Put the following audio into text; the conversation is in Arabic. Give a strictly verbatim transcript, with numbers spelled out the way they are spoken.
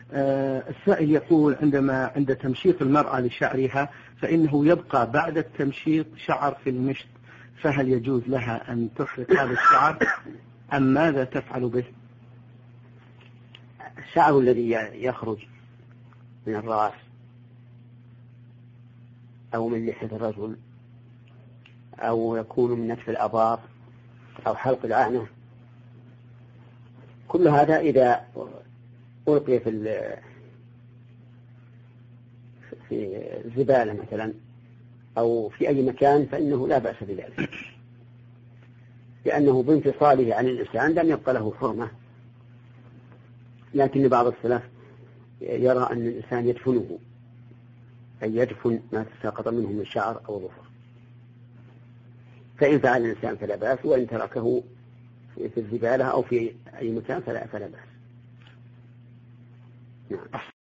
السائل يقول عندما عند تمشيط المرأة لشعرها فإنه يبقى بعد التمشيط شعر في المشط، فهل يجوز لها أن تحرق هذا الشعر أم ماذا تفعل به؟ الشعر الذي يخرج من الرأس أو من لحية الرجل أو يكون من نتف الأباط أو حلق العنة، كل هذا إذا ألقي في في الزبالة مثلا أو في أي مكان فإنه لا بأس بذلك، لأنه بانفصاله عن الإنسان لم يبقى له حرمة. لكن بعض السلف يرى أن الإنسان يدفنه، أي يدفن ما تساقط منه من شعر أو ظفر، فإن فعل الإنسان فلا بأس، وإن تركه في الزبالة أو في أي مكان فلا فلا بأس. نعم.